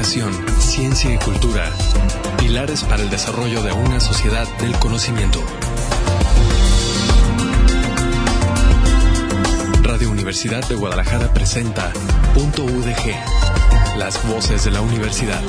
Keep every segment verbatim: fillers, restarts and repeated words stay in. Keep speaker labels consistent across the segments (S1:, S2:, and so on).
S1: Educación, ciencia y cultura. Pilares para el desarrollo de una sociedad del conocimiento. Radio Universidad de Guadalajara presenta Punto U D G, las voces de la universidad.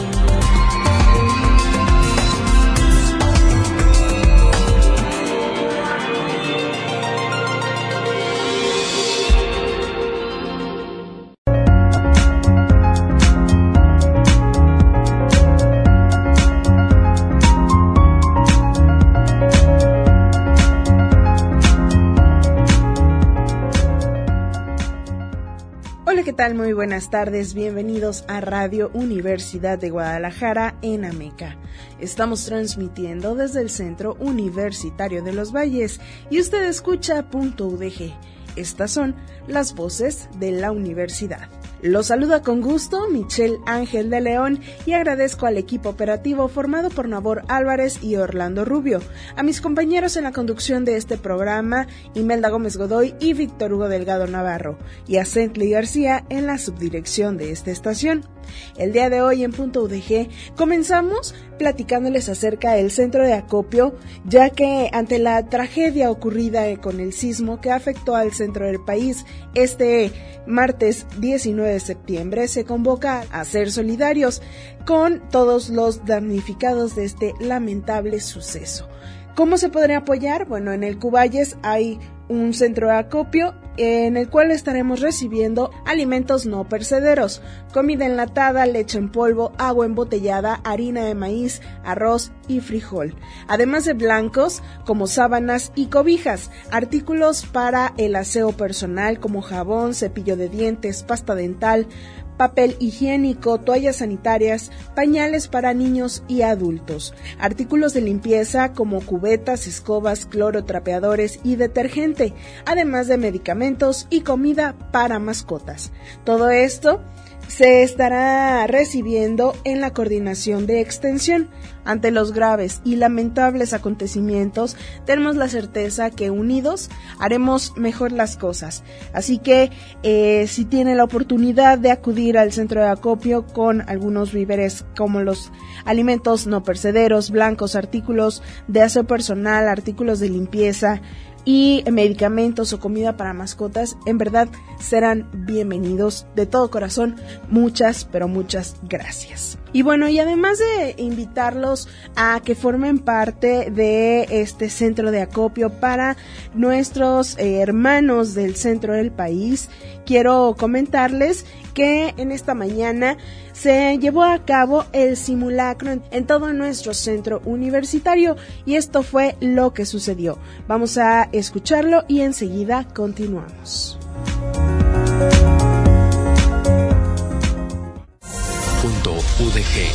S2: ¿Qué tal? Muy buenas tardes, bienvenidos a Radio Universidad de Guadalajara en Ameca. Estamos transmitiendo desde el Centro Universitario de los Valles y usted escucha Punto U D G. Estas son las voces de la universidad. Los saluda con gusto Michelle Ángel de León y agradezco al equipo operativo formado por Nabor Álvarez y Orlando Rubio, a mis compañeros en la conducción de este programa, Imelda Gómez Godoy y Víctor Hugo Delgado Navarro, y a Cently García en la subdirección de esta estación. El día de hoy en Punto U D G comenzamos platicándoles acerca del centro de acopio, ya que ante la tragedia ocurrida con el sismo que afectó al centro del país, este martes diecinueve de septiembre se convoca a ser solidarios con todos los damnificados de este lamentable suceso. ¿Cómo se podría apoyar? Bueno, en el Cuballes hay un centro de acopio en el cual estaremos recibiendo alimentos no perecederos, comida enlatada, leche en polvo, agua embotellada, harina de maíz, arroz y frijol, además de blancos como sábanas y cobijas, artículos para el aseo personal como jabón, cepillo de dientes, pasta dental, papel higiénico, toallas sanitarias, pañales para niños y adultos, artículos de limpieza como cubetas, escobas, cloro, trapeadores y detergente, además de medicamentos y comida para mascotas. Todo esto se estará recibiendo en la coordinación de extensión. Ante los graves y lamentables acontecimientos, tenemos la certeza que unidos haremos mejor las cosas. Así que eh, si tiene la oportunidad de acudir al centro de acopio con algunos víveres como los alimentos no perecederos, blancos, artículos de aseo personal, artículos de limpieza y medicamentos o comida para mascotas, en verdad serán bienvenidos de todo corazón. Muchas, pero muchas gracias. Y bueno, y además de invitarlos a que formen parte de este centro de acopio para nuestros eh, hermanos del centro del país, quiero comentarles que en esta mañana se llevó a cabo el simulacro en, en todo nuestro centro universitario y esto fue lo que sucedió. Vamos a escucharlo y enseguida continuamos.
S1: Punto U D G.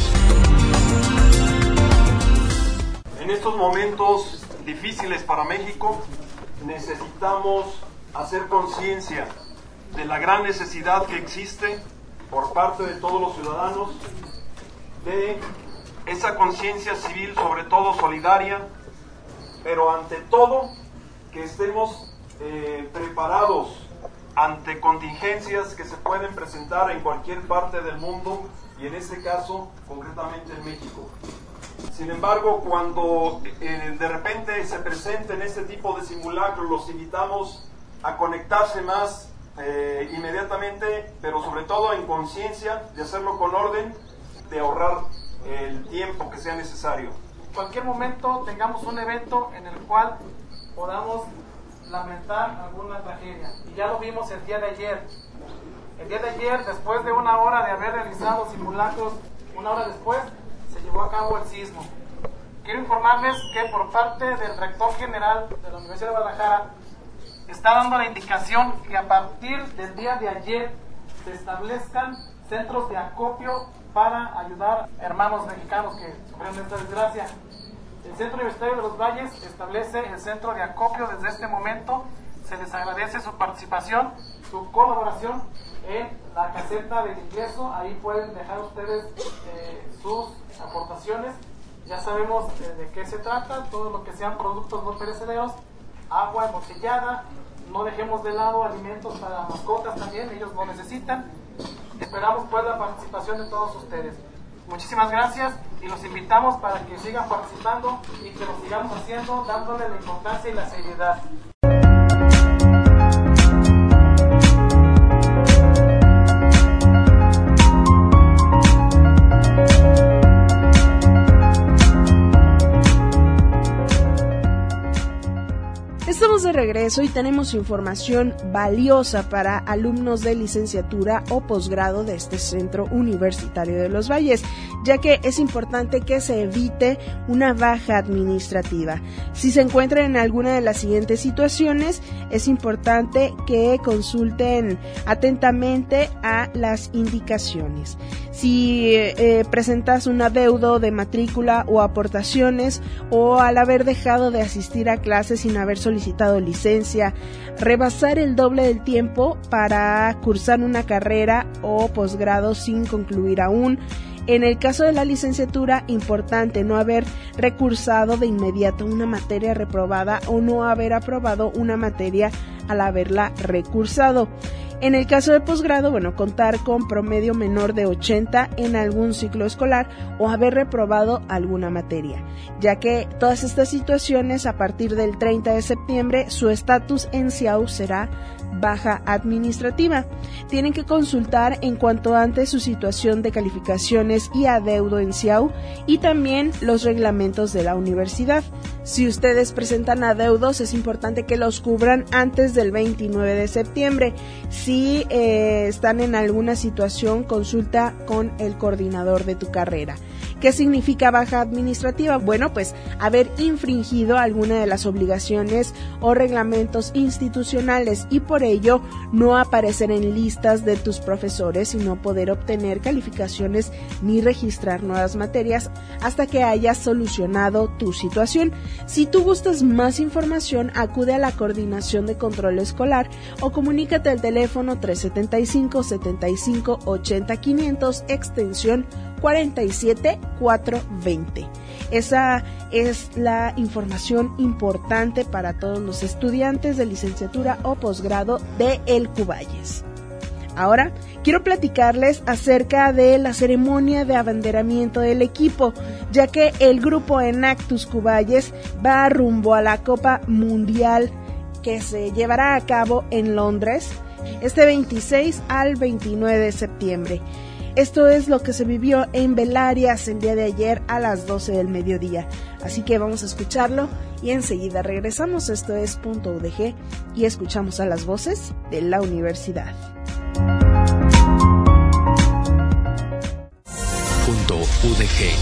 S3: En estos momentos difíciles para México, necesitamos hacer conciencia de la gran necesidad que existe por parte de todos los ciudadanos de esa conciencia civil, sobre todo solidaria, pero ante todo que estemos eh, preparados ante contingencias que se pueden presentar en cualquier parte del mundo y en este caso concretamente en México. Sin embargo, cuando eh, de repente se presenten este tipo de simulacros, los invitamos a conectarse más Eh, inmediatamente, pero sobre todo en conciencia, de hacerlo con orden, de ahorrar el tiempo que sea necesario.
S4: En cualquier momento tengamos un evento en el cual podamos lamentar alguna tragedia, y ya lo vimos el día de ayer. El día de ayer, después de una hora de haber realizado simulacros, una hora después se llevó a cabo el sismo. Quiero informarles que por parte del rector general de la Universidad de Guadalajara está dando la indicación que a partir del día de ayer se establezcan centros de acopio para ayudar a hermanos mexicanos que sufrieron esta desgracia. El Centro Universitario de los Valles establece el centro de acopio desde este momento. Se les agradece su participación, su colaboración en la caseta del ingreso. Ahí pueden dejar ustedes eh, sus aportaciones. Ya sabemos eh, de qué se trata, todo lo que sean productos no perecederos, agua embotellada, no dejemos de lado alimentos para mascotas también, ellos lo necesitan. Esperamos pues la participación de todos ustedes. Muchísimas gracias y los invitamos para que sigan participando y que lo sigamos haciendo dándole la importancia y la seriedad.
S2: Estamos de regreso y tenemos información valiosa para alumnos de licenciatura o posgrado de este Centro Universitario de los Valles, ya que es importante que se evite una baja administrativa. Si se encuentran en alguna de las siguientes situaciones, es importante que consulten atentamente a las indicaciones. Si eh, presentas un adeudo de matrícula o aportaciones, o al haber dejado de asistir a clases sin haber solicitado licencia, rebasar el doble del tiempo para cursar una carrera o posgrado sin concluir aún. En el caso de la licenciatura, importante no haber recursado de inmediato una materia reprobada o no haber aprobado una materia al haberla recursado. En el caso de posgrado, bueno, contar con promedio menor de ochenta en algún ciclo escolar o haber reprobado alguna materia, ya que todas estas situaciones, a partir del treinta de septiembre, su estatus en C I A U será baja administrativa. Tienen que consultar en cuanto antes su situación de calificaciones y adeudo en C I A U y también los reglamentos de la universidad. Si ustedes presentan adeudos, es importante que los cubran antes del veintinueve de septiembre. Si eh, están en alguna situación, consulta con el coordinador de tu carrera. ¿Qué significa baja administrativa? Bueno, pues haber infringido alguna de las obligaciones o reglamentos institucionales y por ello no aparecer en listas de tus profesores y no poder obtener calificaciones ni registrar nuevas materias hasta que hayas solucionado tu situación. Si tú gustas más información, acude a la Coordinación de Control Escolar o comunícate al teléfono tres setenta y cinco, setenta y cinco, ochenta, quinientos, extensión cuarenta y siete cuatrocientos veinte. Esa es la información importante para todos los estudiantes de licenciatura o posgrado de El Cuballes. Ahora quiero platicarles acerca de la ceremonia de abanderamiento del equipo, ya que el grupo Enactus Cuballes va rumbo a la Copa Mundial que se llevará a cabo en Londres este veintiséis al veintinueve de septiembre. Esto es lo que se vivió en Belarias el día de ayer a las doce del mediodía. Así que vamos a escucharlo y enseguida regresamos. Esto es Punto U D G y escuchamos a las voces de la universidad.
S1: Punto U D G.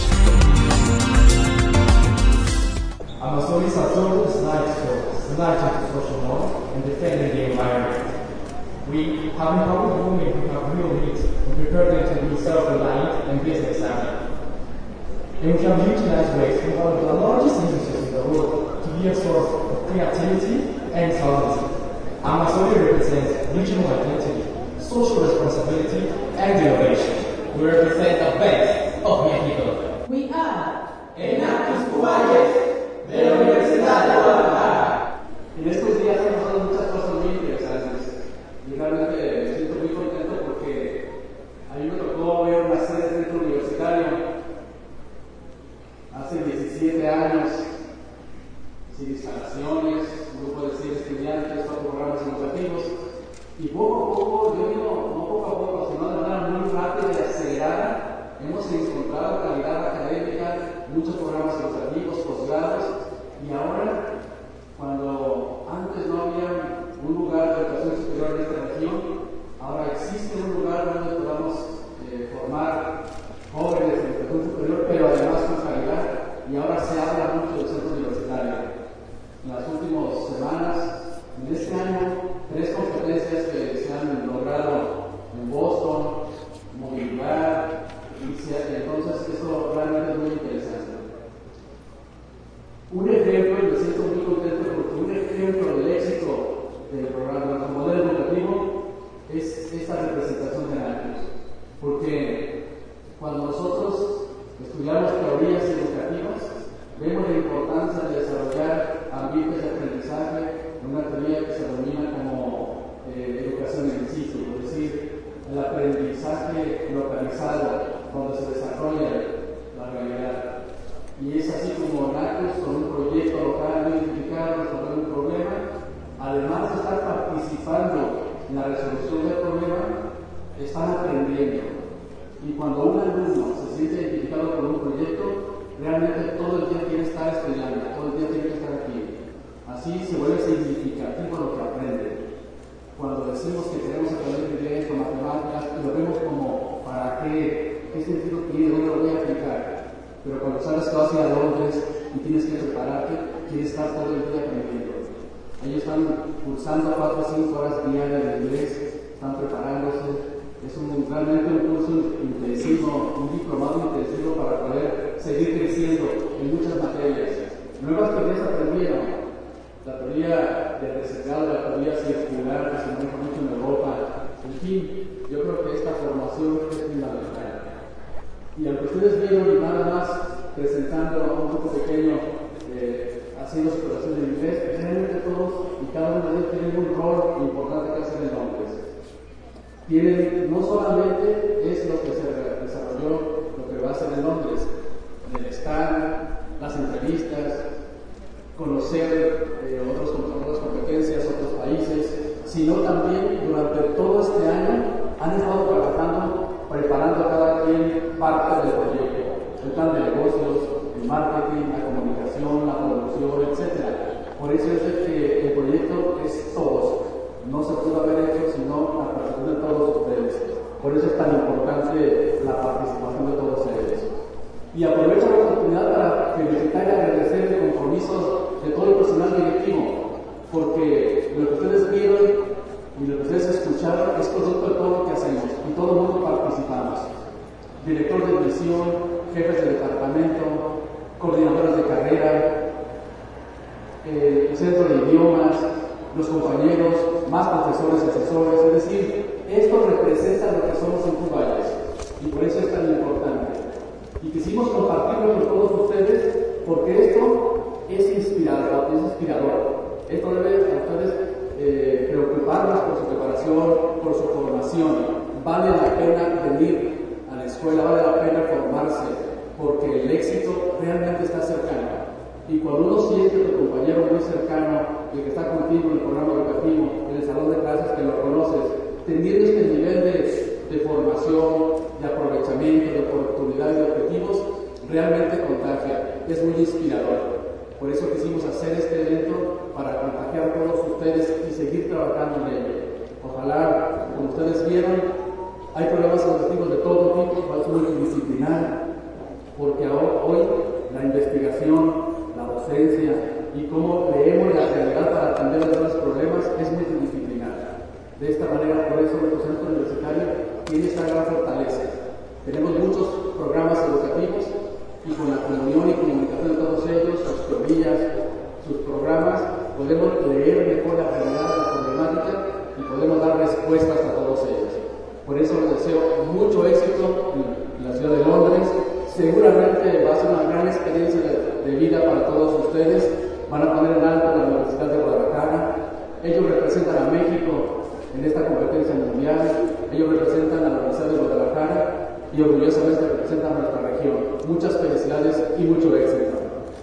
S5: Amazon is a tool slides for slides social law and defending the environment. We have empowered women who have real needs and prepared them to be self-reliant and business-savvy. And we have utilized ways from one of the largest industries in the world to be a source of creativity and solvency. Amazon represents regional identity, social responsibility, and innovation. We represent the best of Mexico.
S6: We are
S5: Enactus Cuballes de la Universidad de Guadalajara. En estos días hemos dado muchas cosas muy interesantes. Y realmente me siento muy contento porque a mí me tocó ver una sede del centro universitario hace diecisiete años, sin instalaciones, un grupo de cien estudiantes, cuatro programas educativos, y poco a poco, yo digo, no poco a poco, sino de manera muy rápida y acelerada, hemos encontrado calidad académica, muchos programas educativos, posgrados, y ahora, cuando antes no había un lugar de educación superior en esta región, ahora existe un lugar donde podamos eh, formar jóvenes de educación superior, pero además con calidad, y ahora se habla mucho del centro universitario. En las últimas semanas, en este año, tres competencias que se han logrado en Boston, movilidad, entonces esto realmente es muy interesante. Un ejemplo, y me siento desarrolla la realidad. Y es así como NACOS, con un proyecto local identificado, resolver un problema, además de estar participando en la resolución del problema, están aprendiendo. Y cuando un alumno se siente identificado con un proyecto, realmente todo el día quiere estar estudiando, todo el día tiene que estar aquí. Así se vuelve significativo lo que aprende. Cuando decimos que queremos aprender inglés o matemáticas, lo vemos como ¿para qué? ¿Qué sentido tiene? ¿Dónde lo voy a aplicar? Pero cuando sabes que vas a ir a Londres y tienes que prepararte, quieres estar todo el día aprendiendo. Ellos están cursando cuatro o cinco horas diarias de inglés, están preparándose. Es un, realmente un curso intensivo, un diplomado intensivo para poder seguir creciendo en muchas materias. Nuevas teorías aprendieron. La teoría del reciclado, la teoría circular que se maneja mucho en Europa. En fin, yo creo que esta formación es fundamental. Y aunque ustedes vieron nada más presentando a un grupo pequeño eh, haciendo su operación en inglés, realmente todos y cada uno de ellos tienen un rol importante que hacer en Londres. Tienen, no solamente es lo que se desarrolló, lo que va a hacer en Londres, el estar, las entrevistas, conocer eh, otros, otras competencias, otros países, sino también durante todo este año han estado trabajando, preparando a cada quien parte del proyecto, el plan de negocios, el marketing, la comunicación, la producción, etcétera. Por eso es que el proyecto es todos. No se pudo haber hecho sino la participación de todos ustedes. Por eso es tan importante la participación de todos ellos. Y aprovecho la oportunidad para felicitar y agradecer el compromiso de todo el personal directivo, porque lo que ustedes vieron y lo que ustedes escucharon es producto de todo lo que hacemos y todo el mundo participamos. Director de misión, jefes de departamento, coordinadores de carrera, eh, el centro de idiomas, los compañeros, más profesores y asesores, es decir, esto representa lo que somos en Cuballes y por eso es tan importante. Y quisimos compartirlo con todos ustedes porque esto es inspirador, es inspirador. Esto debe a ustedes eh, preocuparnos por su preparación, por su formación. Vale la pena venir a la escuela, vale la pena formarse, porque el éxito realmente está cercano. Y cuando uno siente que tu compañero muy cercano, el que está contigo en el programa educativo, en el salón de clases que lo conoces, teniendo este nivel de, de formación, de aprovechamiento, de oportunidades, de objetivos, realmente contagia, es muy inspirador. Por eso quisimos hacer este evento para contagiar a todos ustedes y seguir trabajando en ello. Ojalá, como ustedes vieron, hay programas educativos de todo tipo, es multidisciplinar, porque hoy la investigación, la docencia y cómo leemos la realidad para atender a los problemas es multidisciplinar. De esta manera, por eso nuestro centro universitario tiene esta gran fortaleza. Tenemos muchos programas educativos y con la comunión y comunicación de todos ellos, sus teorías, sus programas, podemos leer mejor la realidad de la problemática y podemos dar respuestas a todos ellos. Por eso les deseo mucho éxito en la ciudad de Londres. Seguramente va a ser una gran experiencia de, de vida para todos ustedes. Van a poner en alto la Universidad de Guadalajara. Ellos representan a México en esta competencia mundial. Ellos representan a la Universidad de Guadalajara y orgullosamente representan a nuestra región. Muchas felicidades y mucho éxito.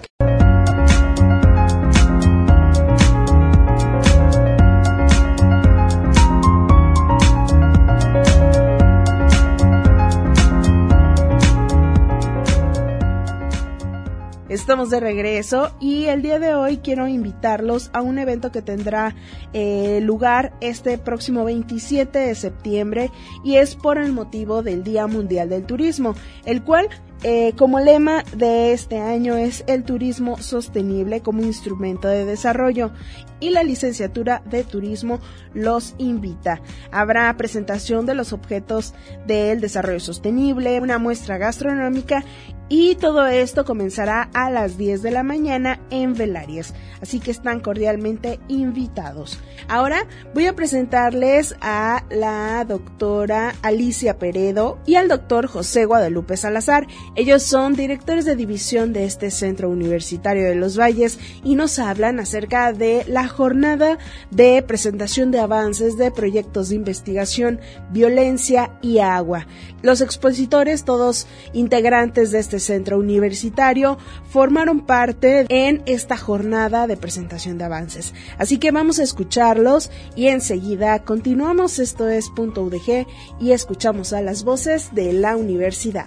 S2: Estamos de regreso y el día de hoy quiero invitarlos a un evento que tendrá eh, lugar este próximo veintisiete de septiembre y es por el motivo del Día Mundial del Turismo, el cual eh, como lema de este año es el turismo sostenible como instrumento de desarrollo y la licenciatura de turismo los invita. Habrá presentación de los objetos del desarrollo sostenible, una muestra gastronómica y todo esto comenzará a las diez de la mañana en Velarias, así que están cordialmente invitados. Ahora voy a presentarles a la doctora Alicia Peredo y al doctor José Guadalupe Salazar. Ellos son directores de división de este Centro Universitario de los Valles y nos hablan acerca de la jornada de presentación de avances de proyectos de investigación, violencia y agua. Los expositores, todos integrantes de este centro universitario, formaron parte en esta jornada de presentación de avances. Así que vamos a escucharlos y enseguida continuamos. Esto es Punto U D G y escuchamos a las voces de la universidad.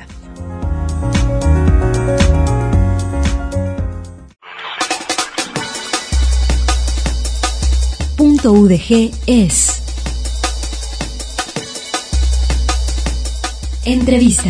S6: Punto U D G es entrevista.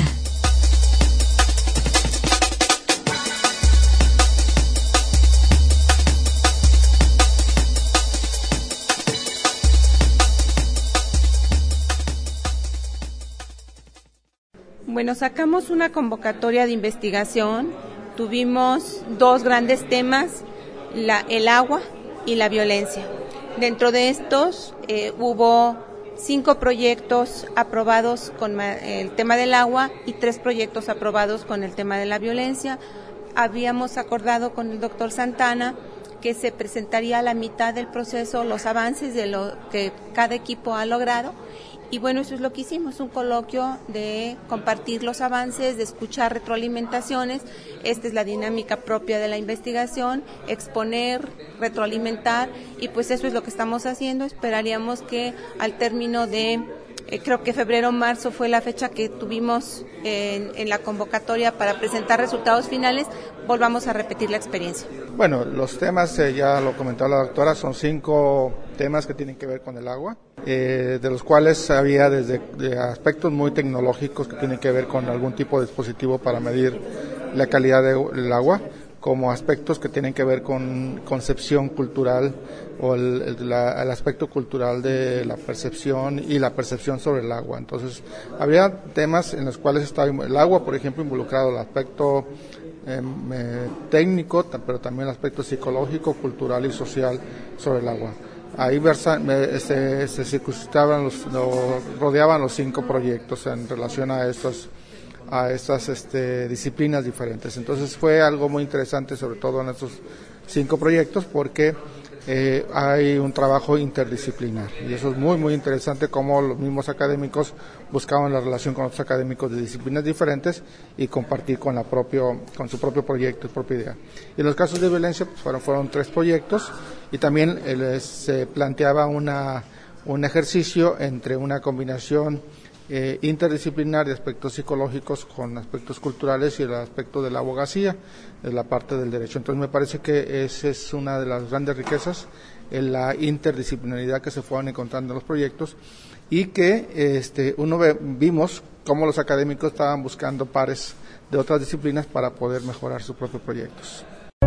S7: Bueno, sacamos una convocatoria de investigación. Tuvimos dos grandes temas, la, el agua y la violencia. Dentro de estos eh, hubo cinco proyectos aprobados con el tema del agua y tres proyectos aprobados con el tema de la violencia. Habíamos acordado con el doctor Santana que se presentaría a la mitad del proceso los avances de lo que cada equipo ha logrado. Y bueno, eso es lo que hicimos, un coloquio de compartir los avances, de escuchar retroalimentaciones. Esta es la dinámica propia de la investigación, exponer, retroalimentar, y pues eso es lo que estamos haciendo. Esperaríamos que al término de, eh, creo que febrero o marzo fue la fecha que tuvimos en, en la convocatoria para presentar resultados finales, volvamos a repetir la experiencia.
S8: Bueno, los temas, eh, ya lo comentó la doctora, son cinco temas que tienen que ver con el agua, eh, de los cuales había desde de aspectos muy tecnológicos que tienen que ver con algún tipo de dispositivo para medir la calidad del agua, como aspectos que tienen que ver con concepción cultural o el, el, la, el aspecto cultural de la percepción y la percepción sobre el agua. Entonces, había temas en los cuales estaba el agua, por ejemplo, involucrado el aspecto eh, eh, técnico, pero también el aspecto psicológico, cultural y social sobre el agua. Ahí versa, se, se circunstaban los, lo, rodeaban los cinco proyectos en relación a estos a estas este, disciplinas diferentes. Entonces fue algo muy interesante, sobre todo en estos cinco proyectos, porque eh, hay un trabajo interdisciplinar y eso es muy muy interesante, como los mismos académicos buscaban la relación con otros académicos de disciplinas diferentes y compartir con la propio con su propio proyecto y propia idea. Y en los casos de violencia pues, fueron, fueron tres proyectos y también eh, se planteaba una un ejercicio entre una combinación Eh, interdisciplinar de aspectos psicológicos con aspectos culturales y el aspecto de la abogacía, de la parte del derecho. Entonces me parece que esa es una de las grandes riquezas, en la interdisciplinaridad que se fueron encontrando en los proyectos y que este, uno ve, vimos cómo los académicos estaban buscando pares de otras disciplinas para poder mejorar sus propios proyectos.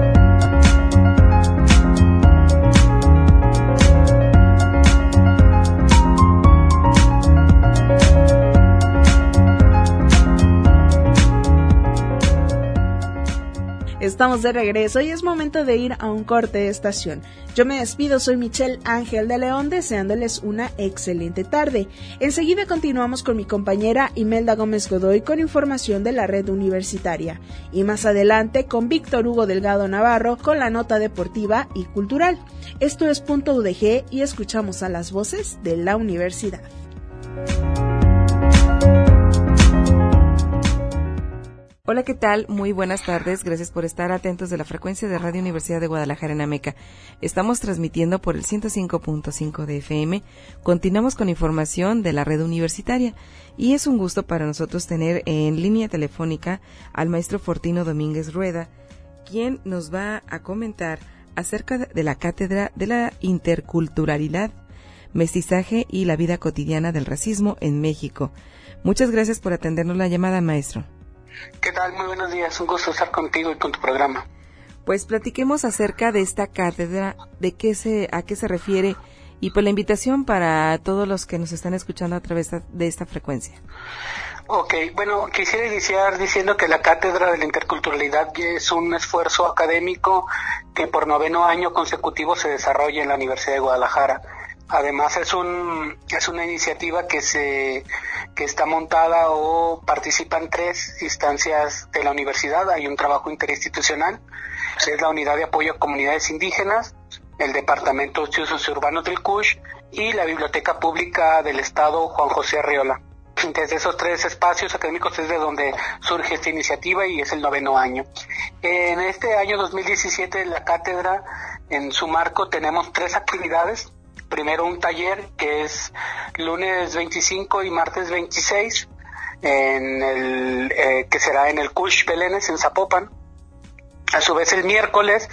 S2: Estamos de regreso y es momento de ir a un corte de estación. Yo me despido, soy Michelle Ángel de León, deseándoles una excelente tarde. Enseguida continuamos con mi compañera Imelda Gómez Godoy con información de la red universitaria. Y más adelante con Víctor Hugo Delgado Navarro con la nota deportiva y cultural. Esto es Punto U D G y escuchamos a las voces de la universidad.
S9: Hola, ¿qué tal? Muy buenas tardes. Gracias por estar atentos de la frecuencia de Radio Universidad de Guadalajara en Ameca. Estamos transmitiendo por el ciento cinco punto cinco de F M. Continuamos con información de la red universitaria y es un gusto para nosotros tener en línea telefónica al maestro Fortino Domínguez Rueda, quien nos va a comentar acerca de la cátedra de la interculturalidad, mestizaje y la vida cotidiana del racismo en México. Muchas gracias por atendernos la llamada, maestro.
S10: ¿Qué tal? Muy buenos días, un gusto estar contigo y con tu programa.
S9: Pues platiquemos acerca de esta cátedra, de qué se, a qué se refiere y pues la invitación para todos los que nos están escuchando a través de esta frecuencia.
S10: Ok, bueno, quisiera iniciar diciendo que la Cátedra de la Interculturalidad es un esfuerzo académico que por noveno año consecutivo se desarrolla en la Universidad de Guadalajara. Además es un es una iniciativa que se que está montada o participan tres instancias de la universidad. Hay un trabajo interinstitucional, es la Unidad de Apoyo a Comunidades Indígenas, el Departamento de Estudios Sociourbanos del C U S H y la Biblioteca Pública del Estado Juan José Arriola. Desde esos tres espacios académicos es de donde surge esta iniciativa y es el noveno año. En este año dos mil diecisiete en la cátedra, en su marco, tenemos tres actividades. Primero un taller que es lunes veinticinco y martes veintiséis, en el, eh, que será en el C U S H Belénes en Zapopan. A su vez el miércoles,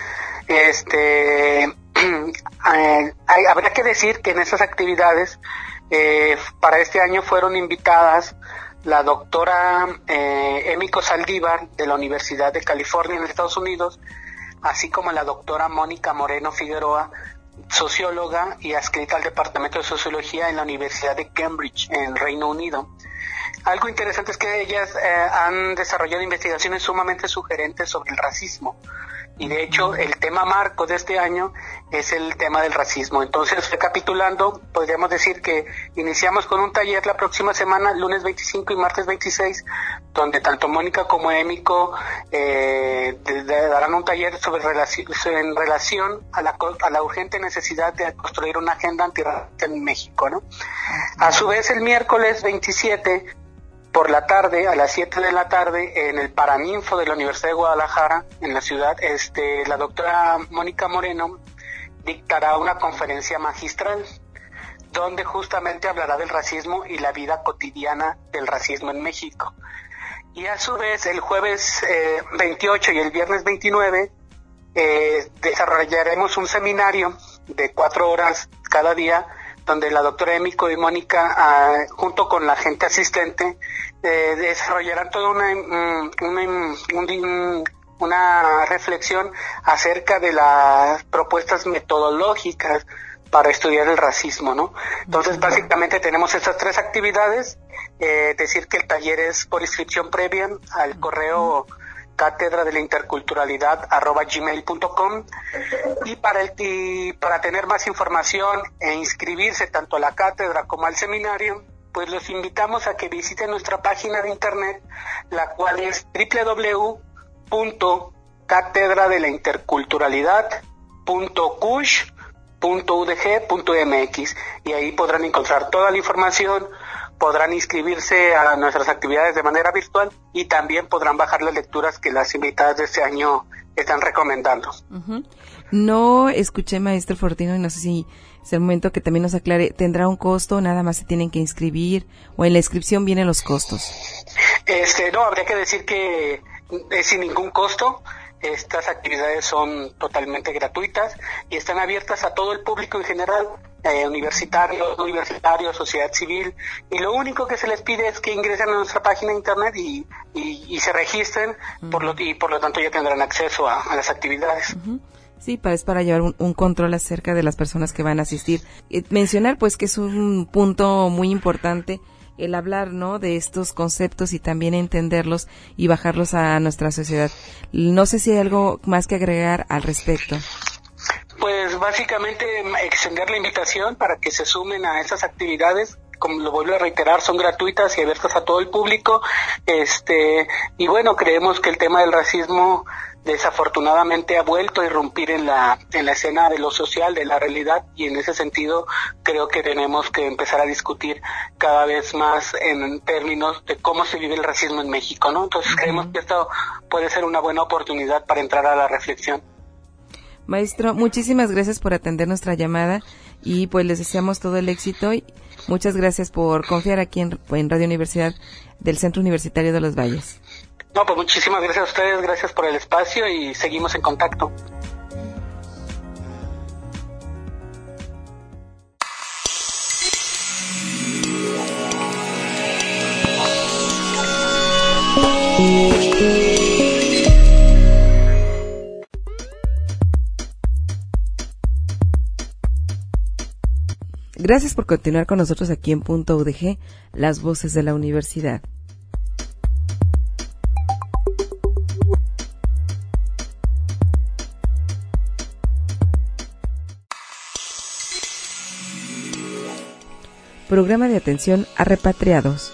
S10: este, eh, hay, habrá que decir que en esas actividades Eh, para este año fueron invitadas la doctora eh, Emiko Saldívar de la Universidad de California en Estados Unidos, así como la doctora Mónica Moreno Figueroa, socióloga y adscrita al Departamento de Sociología en la Universidad de Cambridge, en Reino Unido. Algo interesante es que ellas eh, han desarrollado investigaciones sumamente sugerentes sobre el racismo. Y de hecho el tema marco de este año es el tema del racismo. Entonces, recapitulando, podríamos decir que iniciamos con un taller la próxima semana, lunes veinticinco y martes veintiséis, donde tanto Mónica como Emiko eh, de, de, darán un taller sobre relaci- en relación a la, a la urgente necesidad de construir una agenda antirracista en México, ¿no? A su vez, el miércoles veintisiete por la tarde, a las siete de la tarde, en el Paraninfo de la Universidad de Guadalajara, en la ciudad, este, la doctora Mónica Moreno dictará una conferencia magistral, donde justamente hablará del racismo y la vida cotidiana del racismo en México. Y a su vez, el jueves eh, veintiocho y el viernes veintinueve, eh, desarrollaremos un seminario de cuatro horas cada día, donde la doctora Emiko y Mónica, uh, junto con la gente asistente, eh, desarrollarán toda una, una, una, una reflexión acerca de las propuestas metodológicas para estudiar el racismo, ¿no? Entonces, básicamente tenemos estas tres actividades, eh, decir que el taller es por inscripción previa al correo cátedra de la interculturalidad arroba gmail punto com, y para el y para tener más información e inscribirse tanto a la cátedra como al seminario, pues los invitamos a que visiten nuestra página de internet, la cual es doble u doble u doble u punto cátedra de la interculturalidad punto cush punto u d g punto m x, y ahí podrán encontrar toda la información, podrán inscribirse a nuestras actividades de manera virtual y también podrán bajar las lecturas que las invitadas de este año están recomendando.
S9: Uh-huh. No escuché, maestro Fortino, y no sé si es el momento que también nos aclare, ¿tendrá un costo? ¿Nada más se tienen que inscribir? ¿O en la inscripción vienen los costos?
S10: Este, no, habría que decir que es sin ningún costo. Estas actividades son totalmente gratuitas y están abiertas a todo el público en general, eh, universitarios, universitarios, sociedad civil, y lo único que se les pide es que ingresen a nuestra página de internet y, y, y se registren, uh-huh. por lo, y por lo tanto ya tendrán acceso a, a las actividades.
S9: Uh-huh. Sí, para, es para llevar un, un control acerca de las personas que van a asistir. Eh, mencionar pues que es un punto muy importante el hablar, ¿no?, de estos conceptos y también entenderlos y bajarlos a nuestra sociedad. No sé si hay algo más que agregar al respecto.
S10: Pues básicamente extender la invitación para que se sumen a esas actividades. Como lo vuelvo a reiterar, son gratuitas y abiertas a todo el público. Este, y bueno, creemos que el tema del racismo desafortunadamente ha vuelto a irrumpir en la en la escena de lo social, de la realidad, y en ese sentido creo que tenemos que empezar a discutir cada vez más en términos de cómo se vive el racismo en México, ¿no? Entonces uh-huh. creemos que esto puede ser una buena oportunidad para entrar a la reflexión.
S9: Maestro, muchísimas gracias por atender nuestra llamada y pues les deseamos todo el éxito y muchas gracias por confiar aquí en, en Radio Universidad del Centro Universitario de los Valles.
S10: No, pues muchísimas gracias a ustedes, gracias por el espacio y seguimos en contacto.
S9: Gracias por continuar con nosotros aquí en Punto U D G, las voces de la universidad. Programa de Atención a Repatriados.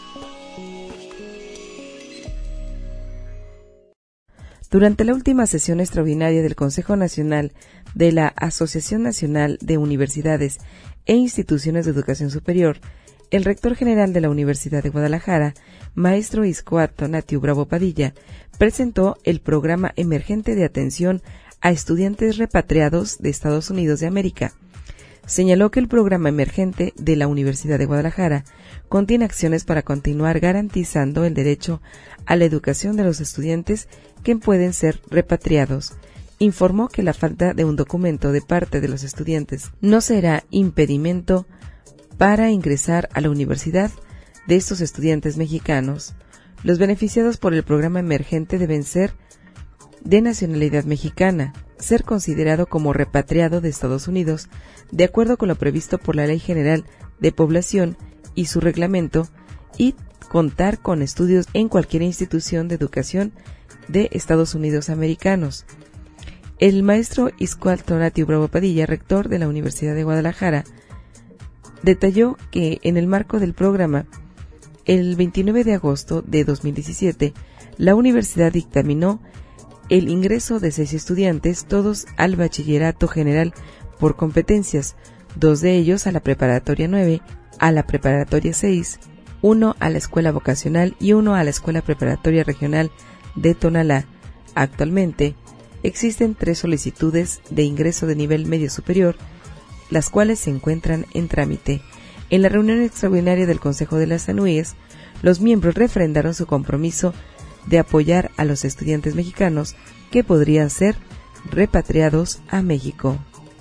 S9: Durante la última sesión extraordinaria del Consejo Nacional de la Asociación Nacional de Universidades e Instituciones de Educación Superior, el rector general de la Universidad de Guadalajara, maestro Iscoat Tonatiu Bravo Padilla, presentó el Programa Emergente de Atención a Estudiantes Repatriados de Estados Unidos de América. Señaló que el Programa Emergente de la Universidad de Guadalajara contiene acciones para continuar garantizando el derecho a la educación de los estudiantes que pueden ser repatriados. Informó que la falta de un documento de parte de los estudiantes no será impedimento para ingresar a la universidad de estos estudiantes mexicanos. Los beneficiados por el programa emergente deben ser de nacionalidad mexicana, ser considerado como repatriado de Estados Unidos, de acuerdo con lo previsto por la Ley General de Población y su reglamento, y contar con estudios en cualquier institución de educación de Estados Unidos americanos. El maestro Iscoat Tonatiu Bravo Padilla, rector de la Universidad de Guadalajara, detalló que en el marco del programa, el veintinueve de agosto de dos mil diecisiete, la universidad dictaminó el ingreso de seis estudiantes, todos al bachillerato general por competencias, dos de ellos a la preparatoria nueve, a la preparatoria seis, uno a la escuela vocacional y uno a la escuela preparatoria regional de Tonalá. Actualmente, existen tres solicitudes de ingreso de nivel medio superior, las cuales se encuentran en trámite. En la reunión extraordinaria del Consejo de las ANUIES, los miembros refrendaron su compromiso de apoyar a los estudiantes mexicanos que podrían ser repatriados a México.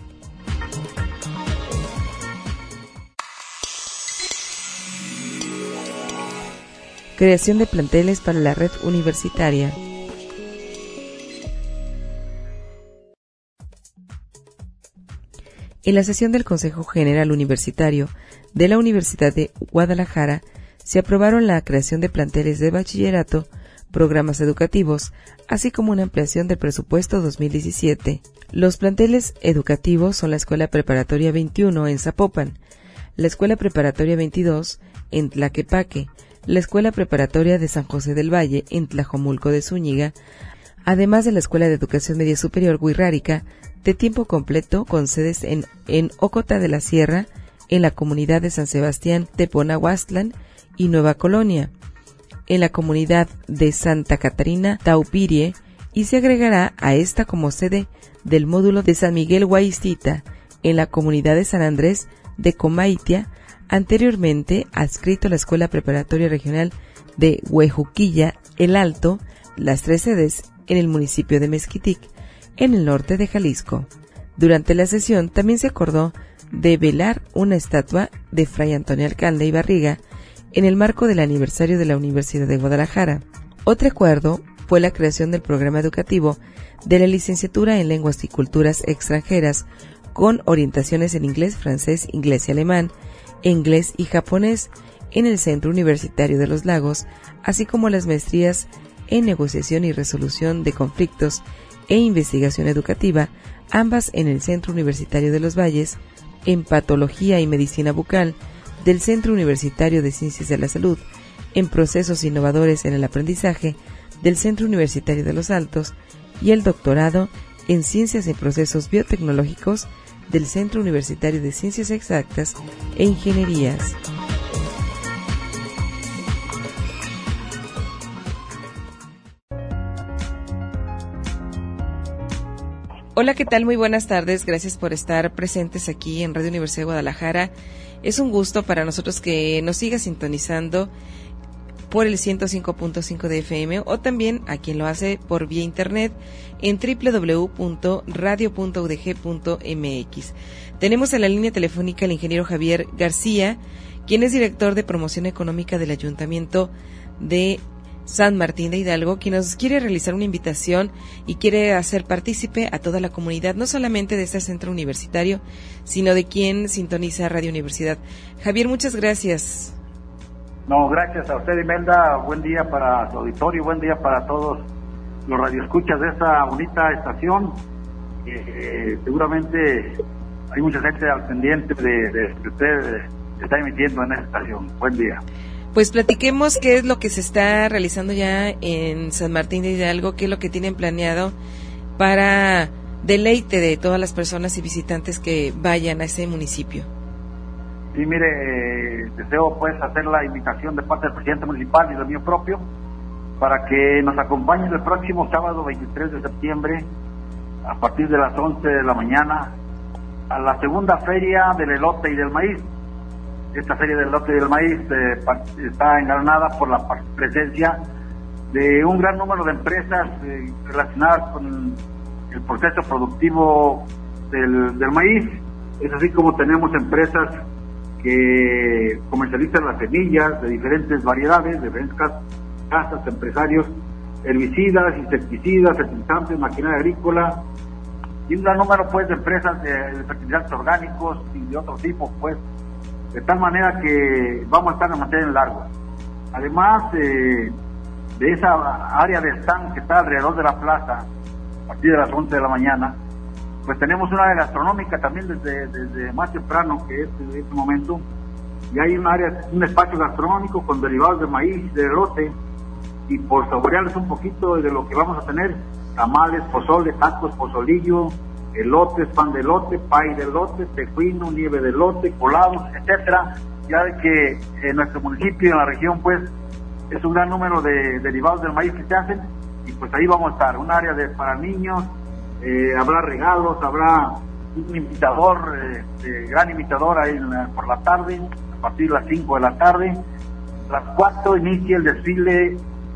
S9: Creación de planteles para la red universitaria. En la sesión del Consejo General Universitario de la Universidad de Guadalajara se aprobaron la creación de planteles de bachillerato, programas educativos, así como una ampliación del presupuesto dos mil diecisiete. Los planteles educativos son la Escuela Preparatoria veintiuno en Zapopan, la Escuela Preparatoria veintidós en Tlaquepaque, la Escuela Preparatoria de San José del Valle en Tlajomulco de Zúñiga, además de la Escuela de Educación Media Superior Huirrárica, de tiempo completo, con sedes en, en Ocota de la Sierra, en la comunidad de San Sebastián Teponahuastlán y Nueva Colonia, en la comunidad de Santa Catarina Taupirie, y se agregará a esta como sede del módulo de San Miguel Guaistita, en la comunidad de San Andrés de Comaitia, anteriormente adscrito a la Escuela Preparatoria Regional de Huejuquilla, El Alto, las tres sedes en el municipio de Mezquitic, en el norte de Jalisco. Durante la sesión también se acordó de velar una estatua de Fray Antonio Alcalde y Barriga en el marco del aniversario de la Universidad de Guadalajara. Otro acuerdo fue la creación del programa educativo de la licenciatura en lenguas y culturas extranjeras con orientaciones en inglés, francés, inglés y alemán, inglés y japonés en el Centro Universitario de los Lagos, así como las maestrías en negociación y resolución de conflictos e investigación educativa, ambas en el Centro Universitario de los Valles, en patología y medicina bucal del Centro Universitario de Ciencias de la Salud, en procesos innovadores en el aprendizaje del Centro Universitario de los Altos y el doctorado en Ciencias y Procesos Biotecnológicos del Centro Universitario de Ciencias Exactas e Ingenierías. Hola, ¿qué tal? Muy buenas tardes. Gracias por estar presentes aquí en Radio Universidad de Guadalajara. Es un gusto para nosotros que nos siga sintonizando por el ciento cinco punto cinco de F M o también a quien lo hace por vía internet en doble u doble u doble u punto radio punto u d g punto m x. Tenemos en la línea telefónica al ingeniero Javier García, quien es director de promoción económica del Ayuntamiento de San Martín de Hidalgo, quien nos quiere realizar una invitación y quiere hacer partícipe a toda la comunidad, no solamente de este centro universitario, sino de quien sintoniza Radio Universidad. Javier, muchas gracias.
S11: No, gracias a usted, Imelda. Buen día para su auditorio, buen día para todos los radioescuchas de esta bonita estación. Eh, seguramente hay mucha gente al pendiente de, de, de usted, está emitiendo en esta estación. Buen día.
S9: Pues platiquemos qué es lo que se está realizando ya en San Martín de Hidalgo, qué es lo que tienen planeado para deleite de todas las personas y visitantes que vayan a ese municipio.
S11: Sí, mire, eh, deseo pues hacer la invitación de parte del presidente municipal y del mío propio para que nos acompañen el próximo sábado veintitrés de septiembre a partir de las once de la mañana a la segunda feria del elote y del maíz. Esta feria del elote y del maíz eh, está engalanada por la presencia de un gran número de empresas eh, relacionadas con el proceso productivo del, del maíz. Es así como tenemos empresas que comercializan las semillas de diferentes variedades, de diferentes casas, empresarios, herbicidas, insecticidas, fertilizantes, maquinaria agrícola, y un gran número pues de empresas de, de fertilizantes orgánicos y de otro tipo, pues, de tal manera que vamos a estar en materia en largo. Además eh, de esa área de stand que está alrededor de la plaza, a partir de las once de la mañana, pues tenemos una área gastronómica también desde, desde más temprano que este, de este momento, y hay un área, un espacio gastronómico con derivados de maíz, de elote, y por saborearles un poquito de lo que vamos a tener: tamales, pozole, tacos, pozolillo, elotes, pan de elote, pay de elote, tejuino, nieve de elote, colados, etcétera. Ya de que en nuestro municipio, en la región, pues, es un gran número de derivados del maíz que se hacen, y pues ahí vamos a estar, un área de para niños, eh, habrá regalos, habrá un imitador, eh, eh, gran imitador ahí en la, por la tarde, a partir de las cinco de la tarde. A las cuatro inicia el desfile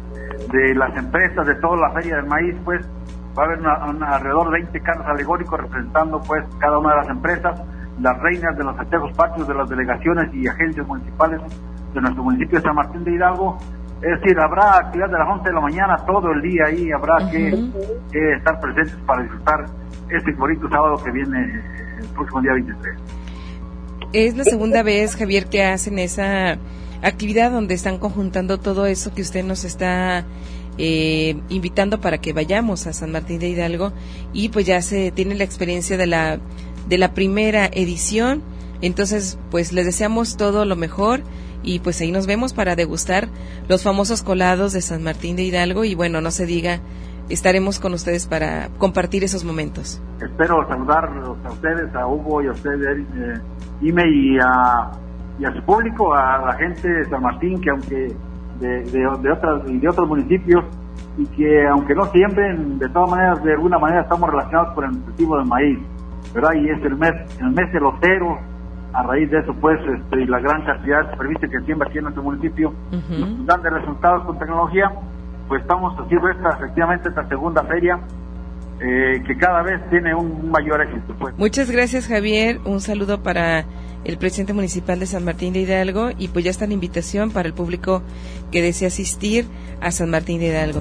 S11: de las empresas de toda la feria del maíz, pues va a haber una, una, alrededor de veinte carros alegóricos representando pues cada una de las empresas, las reinas de los festejos patrios de las delegaciones y agencias municipales de nuestro municipio de San Martín de Hidalgo. Es decir, habrá actividad de las once de la mañana todo el día ahí, habrá uh-huh. que, que estar presentes para disfrutar este bonito sábado que viene el próximo día veintitrés.
S9: Es la segunda vez, Javier, que hacen esa actividad donde están conjuntando todo eso que usted nos está eh, invitando para que vayamos a San Martín de Hidalgo, y pues ya se tiene la experiencia de la de la primera edición. Entonces pues les deseamos todo lo mejor, y pues ahí nos vemos para degustar los famosos colados de San Martín de Hidalgo, y bueno, no se diga, estaremos con ustedes para compartir esos momentos.
S11: Espero saludarlos a ustedes, a Hugo y a ustedes, eh, Ime, y a y a su público, a la gente de San Martín, que aunque de, de, de otras y de otros municipios, y que aunque no siembren, de todas maneras, de alguna manera estamos relacionados con el cultivo del maíz, ¿verdad? Y es el mes, el mes elotero. A raíz de eso, pues, este, y la gran cantidad de superficie que siembra aquí en nuestro municipio, uh-huh. nos dan de resultados con tecnología, pues estamos haciendo esta, efectivamente, esta segunda feria, eh, que cada vez tiene un mayor éxito, pues.
S9: Muchas gracias, Javier. Un saludo para el presidente municipal de San Martín de Hidalgo, y pues ya está la invitación para el público que desea asistir a San Martín de Hidalgo.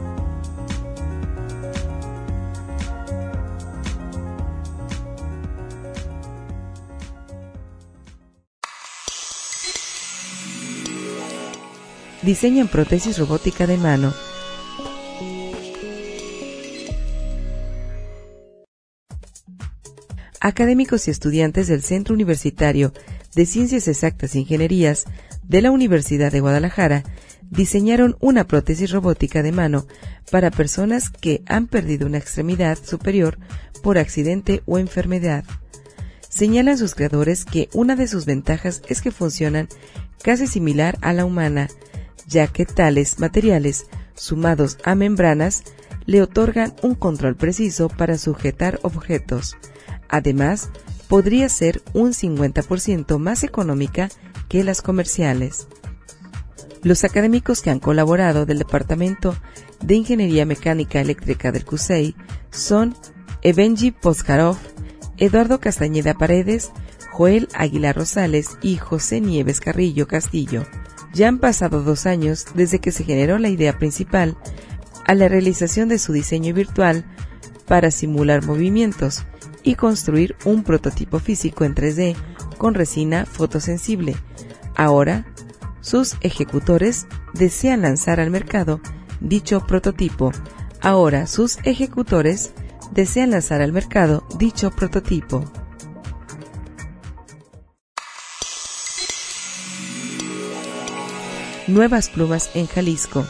S9: Diseñan prótesis robótica de mano. Académicos y estudiantes del Centro Universitario de Ciencias Exactas e Ingenierías de la Universidad de Guadalajara diseñaron una prótesis robótica de mano para personas que han perdido una extremidad superior por accidente o enfermedad. Señalan sus creadores que una de sus ventajas es que funcionan casi similar a la humana, ya que tales materiales, sumados a membranas, le otorgan un control preciso para sujetar objetos. Además, podría ser un cincuenta por ciento más económica que las comerciales. Los académicos que han colaborado del Departamento de Ingeniería Mecánica Eléctrica del C U S E I son Evenji Pozkarov, Eduardo Castañeda Paredes, Joel Aguilar Rosales y José Nieves Carrillo Castillo. Ya han pasado dos años desde que se generó la idea principal a la realización de su diseño virtual para simular movimientos y construir un prototipo físico en tres D con resina fotosensible. Ahora, sus ejecutores desean lanzar al mercado dicho prototipo. Ahora, sus ejecutores desean lanzar al mercado dicho prototipo. Nuevas Plumas en Jalisco.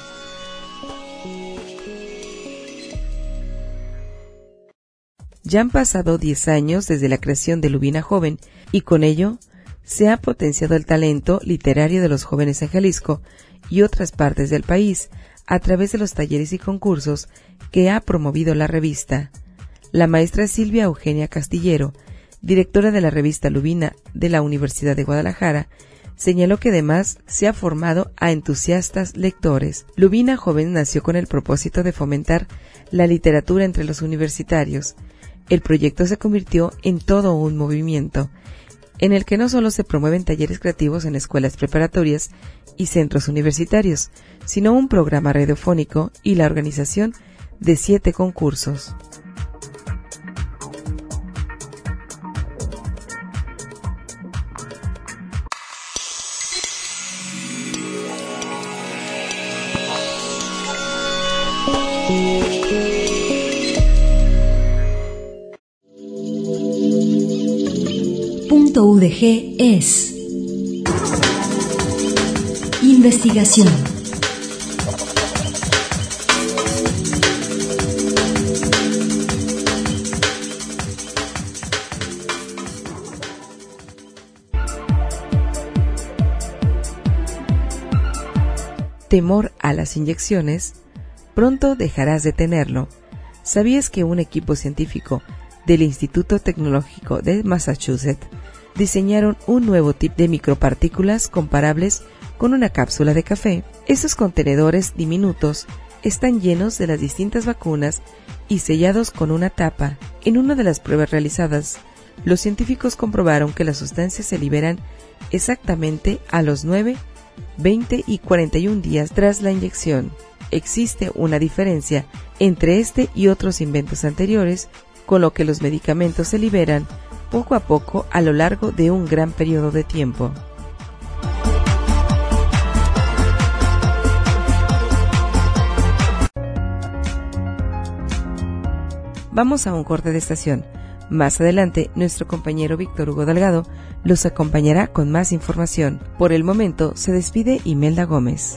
S9: Ya han pasado diez años desde la creación de Lubina Joven y con ello se ha potenciado el talento literario de los jóvenes en Jalisco y otras partes del país a través de los talleres y concursos que ha promovido la revista. La maestra Silvia Eugenia Castillero, directora de la revista Lubina de la Universidad de Guadalajara, señaló que además se ha formado a entusiastas lectores. Lubina Joven nació con el propósito de fomentar la literatura entre los universitarios. El proyecto se convirtió en todo un movimiento, en el que no solo se promueven talleres creativos en escuelas preparatorias y centros universitarios, sino un programa radiofónico y la organización de siete concursos.
S6: Punto U D G es investigación.
S9: Temor a las inyecciones, pronto dejarás de tenerlo. ¿Sabías que un equipo científico del Instituto Tecnológico de Massachusetts diseñaron un nuevo tipo de micropartículas comparables con una cápsula de café? Esos contenedores diminutos están llenos de las distintas vacunas y sellados con una tapa. En una de las pruebas realizadas, los científicos comprobaron que las sustancias se liberan exactamente a los nueve, veinte y cuarenta y un días tras la inyección. Existe una diferencia entre este y otros inventos anteriores, con lo que los medicamentos se liberan poco a poco a lo largo de un gran periodo de tiempo. Vamos a un corte de estación. Más adelante, nuestro compañero Víctor Hugo Delgado los acompañará con más información. Por el momento, se despide Imelda Gómez.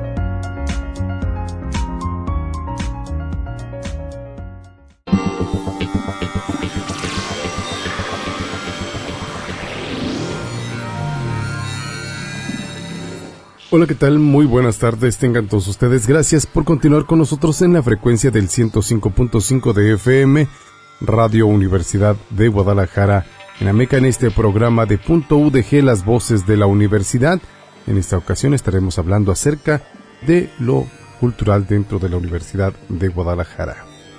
S12: Hola, ¿qué tal? Muy buenas tardes, tengan todos ustedes. Gracias por continuar con nosotros en la frecuencia del ciento cinco punto cinco de F M, Radio Universidad de Guadalajara, en Ameca, en este programa de Punto U D G, las voces de la universidad. En esta ocasión estaremos hablando acerca de lo cultural dentro de la Universidad de Guadalajara.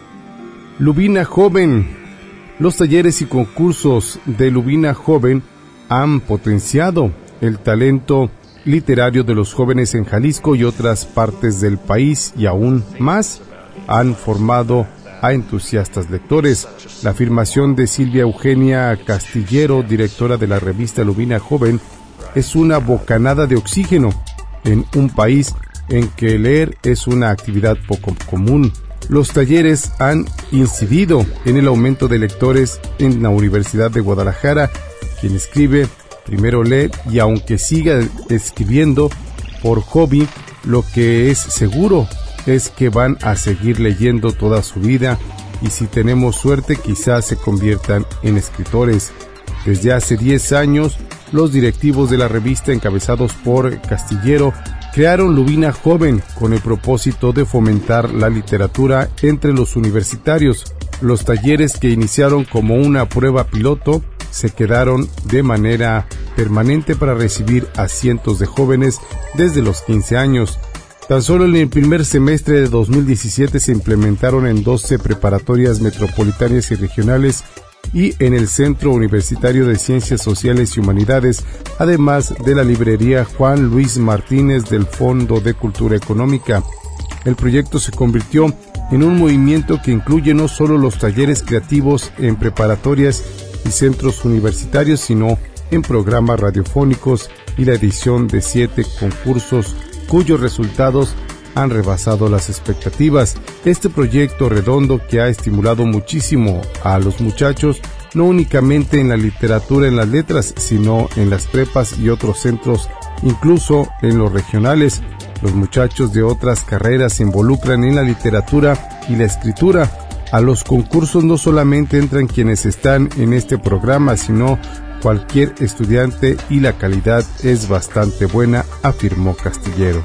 S12: Lubina Joven. Los talleres y concursos de Lubina Joven han potenciado el talento literario de los jóvenes en Jalisco y otras partes del país, y aún más han formado a entusiastas lectores. La afirmación de Silvia Eugenia Castillero, directora de la revista Lubina Joven, es una bocanada de oxígeno en un país en que leer es una actividad poco común. Los talleres han incidido en el aumento de lectores en la Universidad de Guadalajara. Quien escribe primero lee, y aunque siga escribiendo por hobby, lo que es seguro es que van a seguir leyendo toda su vida, y si tenemos suerte quizás se conviertan en escritores. Desde hace diez años, los directivos de la revista, encabezados por Castillero, crearon Lubina Joven con el propósito de fomentar la literatura entre los universitarios. Los talleres, que iniciaron como una prueba piloto, se quedaron de manera permanente para recibir a cientos de jóvenes desde los quince años. Tan solo en el primer semestre de dos mil diecisiete se implementaron en doce preparatorias metropolitanas y regionales y en el Centro Universitario de Ciencias Sociales y Humanidades, además de la librería Juan Luis Martínez del Fondo de Cultura Económica. El proyecto se convirtió en un movimiento que incluye no solo los talleres creativos en preparatorias y centros universitarios, sino en programas radiofónicos y la edición de siete concursos cuyos resultados han rebasado las expectativas. Este proyecto redondo, que ha estimulado muchísimo a los muchachos, no únicamente en la literatura, en las letras, sino en las prepas y otros centros Incluso en los regionales, los muchachos de otras carreras se involucran en la literatura y la escritura. A los concursos no solamente entran quienes están en este programa, sino cualquier estudiante, y la calidad es bastante buena, afirmó Castillero.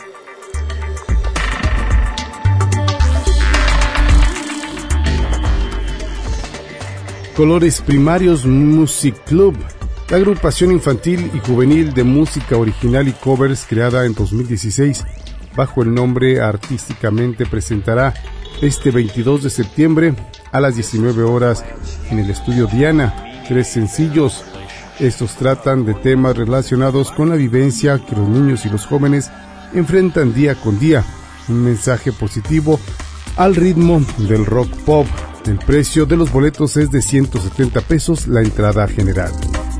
S12: Colores Primarios Music Club, la agrupación infantil y juvenil de música original y covers creada en dos mil dieciséis bajo el nombre artísticamente, presentará este veintidós de septiembre a las diecinueve horas en el estudio Diana tres sencillos. Estos tratan de temas relacionados con la vivencia que los niños y los jóvenes enfrentan día con día, un mensaje positivo al ritmo del rock pop. El precio de los boletos es de ciento setenta pesos la entrada general.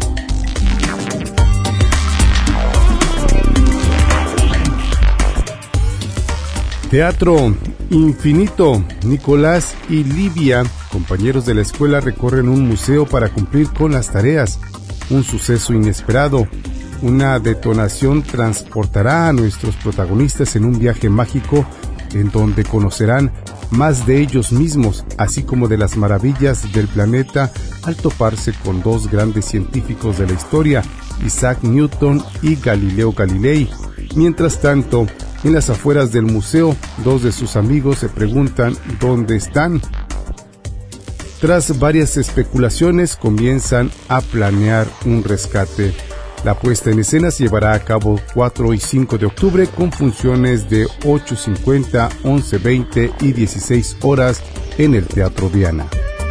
S12: Teatro Infinito. Nicolás y Livia, compañeros de la escuela, recorren un museo para cumplir con las tareas. Un suceso inesperado, una detonación, transportará a nuestros protagonistas en un viaje mágico en donde conocerán más de ellos mismos, así como de las maravillas del planeta, al toparse con dos grandes científicos de la historia, Isaac Newton y Galileo Galilei. Mientras tanto, en las afueras del museo, dos de sus amigos se preguntan dónde están. Tras varias especulaciones, comienzan a planear un rescate. La puesta en escena se llevará a cabo cuatro y cinco de octubre con funciones de ocho cincuenta, once veinte y dieciséis horas en el Teatro Diana.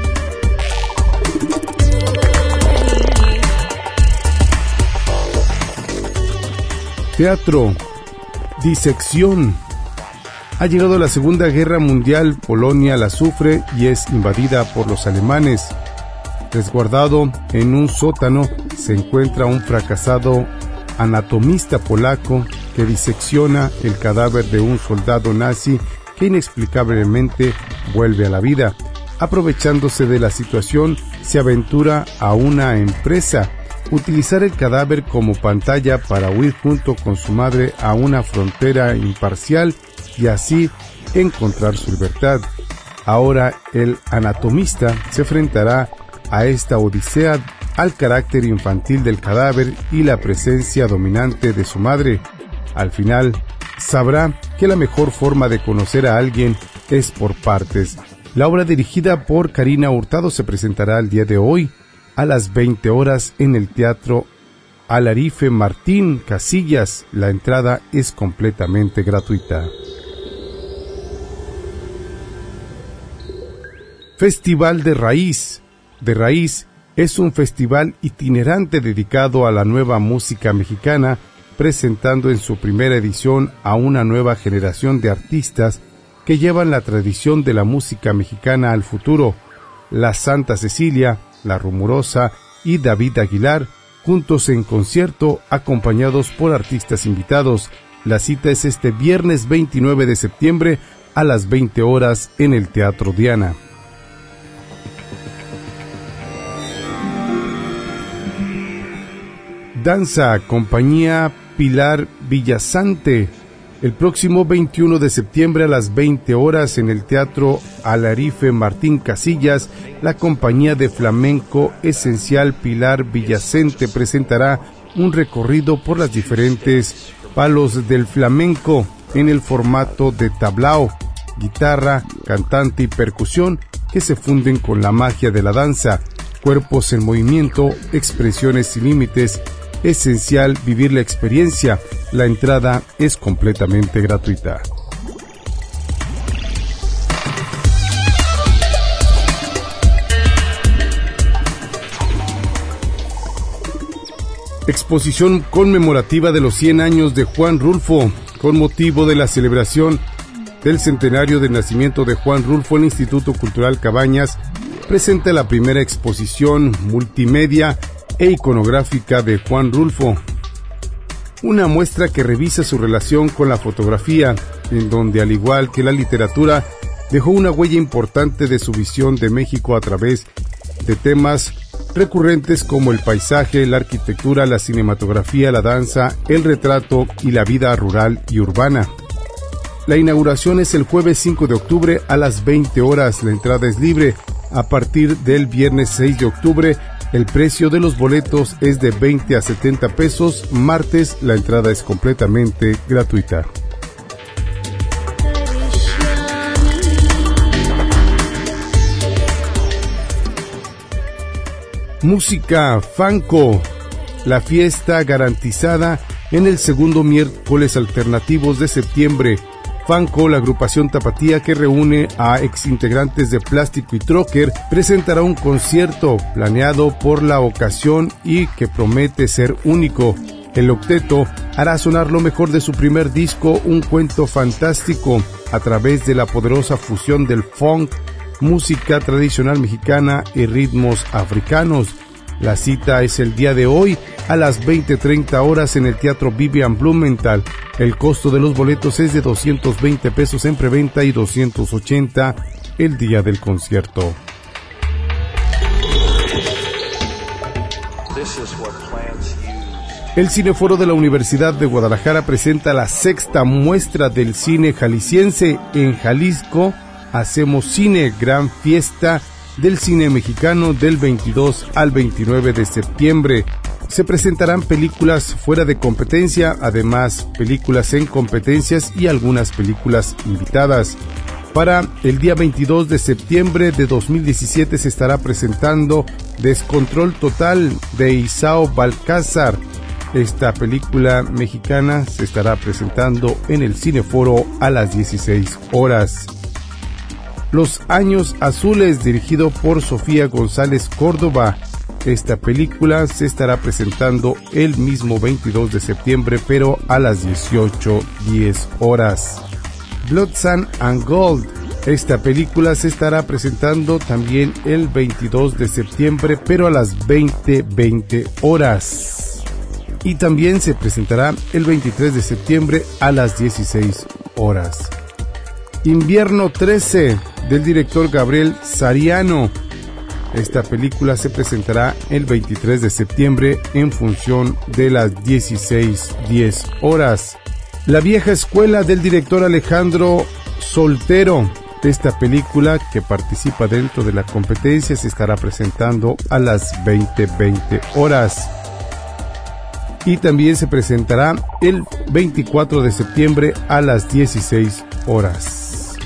S12: Teatro Disección. Ha llegado la Segunda Guerra Mundial, Polonia la sufre y es invadida por los alemanes. Resguardado en un sótano se encuentra un fracasado anatomista polaco que disecciona el cadáver de un soldado nazi que inexplicablemente vuelve a la vida. Aprovechándose de la situación, se aventura a una empresa, utilizar el cadáver como pantalla para huir junto con su madre a una frontera imparcial y así encontrar su libertad. Ahora el anatomista se enfrentará a esta odisea, al carácter infantil del cadáver y la presencia dominante de su madre. Al final, sabrá que la mejor forma de conocer a alguien es por partes. La obra, dirigida por Karina Hurtado, se presentará el día de hoy a las veinte horas en el Teatro Alarife Martín Casillas. La entrada es completamente gratuita. Festival de Raíz. De Raíz es un festival itinerante dedicado a la nueva música mexicana, presentando en su primera edición a una nueva generación de artistas que llevan la tradición de la música mexicana al futuro. La Santa Cecilia, La Rumorosa y David Aguilar, juntos en concierto, acompañados por artistas invitados. La cita es este viernes veintinueve de septiembre a las veinte horas en el Teatro Diana. Danza, compañía Pilar Villasante. El próximo veintiuno de septiembre a las veinte horas en el Teatro Alarife Martín Casillas, la compañía de flamenco esencial Pilar Villasante presentará un recorrido por las diferentes palos del flamenco en el formato de tablao, guitarra, cantante y percusión que se funden con la magia de la danza, cuerpos en movimiento, expresiones sin límites. Esencial vivir la experiencia. La entrada es completamente gratuita. Exposición conmemorativa de los cien años de Juan Rulfo. Con motivo de la celebración del centenario del nacimiento de Juan Rulfo, el Instituto Cultural Cabañas presenta la primera exposición multimedia e iconográfica de Juan Rulfo, una muestra que revisa su relación con la fotografía, en donde, al igual que la literatura, dejó una huella importante de su visión de México a través de temas recurrentes como el paisaje, la arquitectura, la cinematografía, la danza, el retrato y la vida rural y urbana. La inauguración es el jueves cinco de octubre a las veinte horas. La entrada es libre. A partir del viernes seis de octubre, el precio de los boletos es de veinte a setenta pesos. Martes, la entrada es completamente gratuita. Música Fanco, la fiesta garantizada en el segundo miércoles alternativos de septiembre. Fanco, la agrupación tapatía que reúne a exintegrantes de Plástico y Trocker, presentará un concierto planeado por la ocasión y que promete ser único. El octeto hará sonar lo mejor de su primer disco, Un Cuento Fantástico, a través de la poderosa fusión del funk, música tradicional mexicana y ritmos africanos. La cita es el día de hoy a las veinte treinta horas en el Teatro Vivian Blumenthal. El costo de los boletos es de doscientos veinte pesos en preventa y doscientos ochenta el día del concierto. El Cineforo de la Universidad de Guadalajara presenta la sexta muestra del cine jalisciense en Jalisco. Hacemos Cine, gran fiesta del cine mexicano del veintidós al veintinueve de septiembre. Se presentarán películas fuera de competencia, además películas en competencias y algunas películas invitadas. Para el día veintidós de septiembre de dos mil diecisiete se estará presentando Descontrol Total de Isao Balcázar. Esta película mexicana se estará presentando en el Cineforo a las dieciséis horas. Los Años Azules, dirigido por Sofía González Córdoba. Esta película se estará presentando el mismo veintidós de septiembre, pero a las dieciocho diez horas. Blood, Sand and Gold. Esta película se estará presentando también el veintidós de septiembre, pero a las veinte veinte horas. Y también se presentará el veintitrés de septiembre a las dieciséis horas. Invierno trece, del director Gabriel Sariano. Esta película se presentará el veintitrés de septiembre en función de las dieciséis diez horas. La vieja escuela, del director Alejandro Soltero. Esta película, que participa dentro de la competencia, se estará presentando a las veinte veinte horas. Y también se presentará el veinticuatro de septiembre a las dieciséis horas.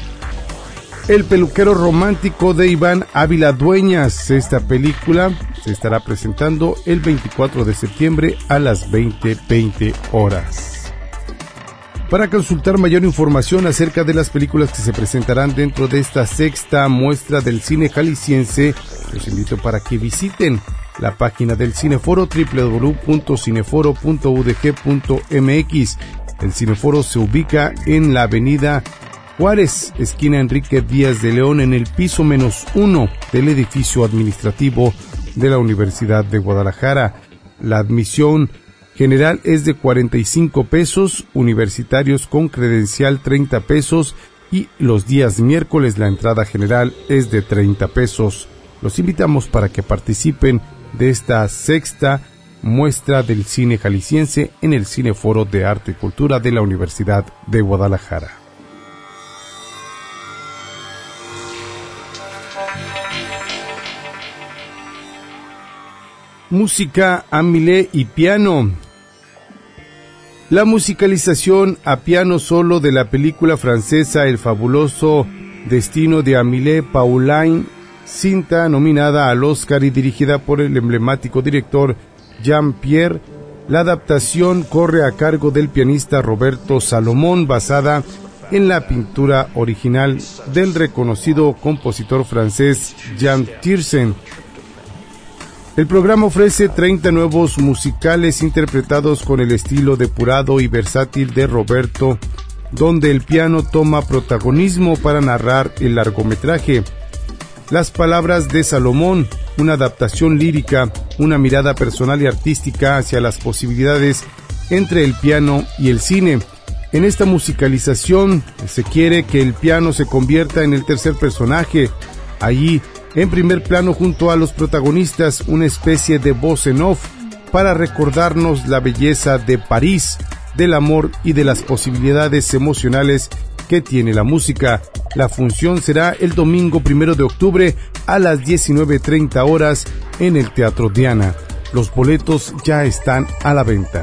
S12: El peluquero romántico, de Iván Ávila Dueñas. Esta película se estará presentando el veinticuatro de septiembre a las veinte veinte horas. Para consultar mayor información acerca de las películas que se presentarán dentro de esta sexta muestra del cine jalisciense, los invito para que visiten la página del Cineforo, doble u doble u doble u punto cineforo punto u d g punto m x. El Cineforo se ubica en la avenida Juárez, esquina Enrique Díaz de León, en el piso menos uno del edificio administrativo de la Universidad de Guadalajara. La admisión general es de cuarenta y cinco pesos, universitarios con credencial treinta pesos y los días miércoles la entrada general es de treinta pesos. Los invitamos para que participen de esta sexta muestra del cine jalisciense en el Cineforo de Arte y Cultura de la Universidad de Guadalajara. Música a milé y piano. La musicalización a piano solo de la película francesa El fabuloso destino de Amélie Poulain, cinta nominada al Oscar y dirigida por el emblemático director Jean-Pierre. La adaptación corre a cargo del pianista Roberto Salomón, basada en la pintura original del reconocido compositor francés Jean Tiersen. El programa ofrece treinta nuevos musicales interpretados con el estilo depurado y versátil de Roberto, donde el piano toma protagonismo para narrar el largometraje. Las palabras de Salomón, una adaptación lírica, una mirada personal y artística hacia las posibilidades entre el piano y el cine. En esta musicalización se quiere que el piano se convierta en el tercer personaje. Allí en primer plano junto a los protagonistas, una especie de voz en off para recordarnos la belleza de París, del amor y de las posibilidades emocionales que tiene la música. La función será el domingo primero de octubre a las diecinueve treinta horas en el Teatro Diana. Los boletos ya están a la venta.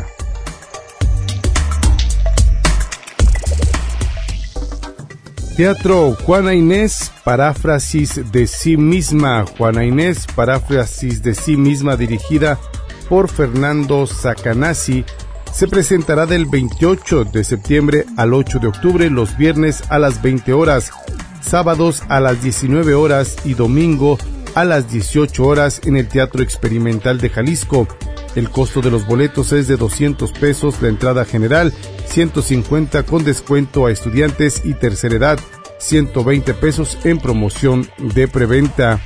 S12: Teatro Juana Inés, paráfrasis de sí misma. Juana Inés, paráfrasis de sí misma, dirigida por Fernando Saccanassi, se presentará del veintiocho de septiembre al ocho de octubre, los viernes a las veinte horas, sábados a las diecinueve horas y domingo a las dieciocho horas en el Teatro Experimental de Jalisco. El costo de los boletos es de doscientos pesos, la entrada general, ciento cincuenta con descuento a estudiantes y tercera edad, ciento veinte pesos en promoción de preventa.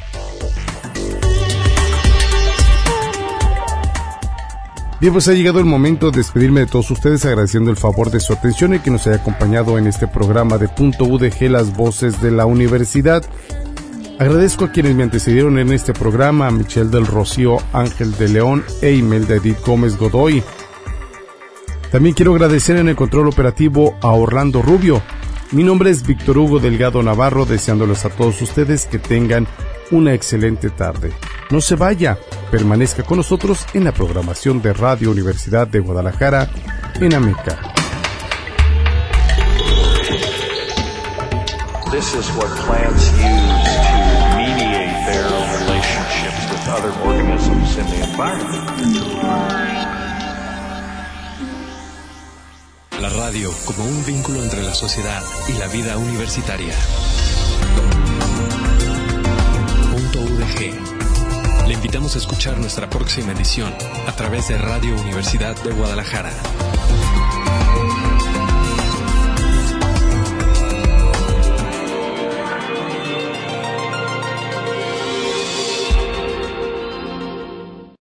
S12: Bien, pues ha llegado el momento de despedirme de todos ustedes, agradeciendo el favor de su atención y que nos haya acompañado en este programa de Punto U D G, las voces de la universidad. Agradezco a quienes me antecedieron en este programa, a Michelle del Rocío, Ángel de León e Imelda Edith Gómez Godoy. También quiero agradecer en el control operativo a Orlando Rubio. Mi nombre es Víctor Hugo Delgado Navarro, deseándoles a todos ustedes que tengan una excelente tarde. No se vaya, permanezca con nosotros en la programación de Radio Universidad de Guadalajara en Ameca.
S13: This is what plants use to mediate their relationships with other organisms in the environment.
S1: La radio como un vínculo entre la sociedad y la vida universitaria. Punto U D G. Le invitamos a escuchar nuestra próxima edición a través de Radio Universidad de Guadalajara.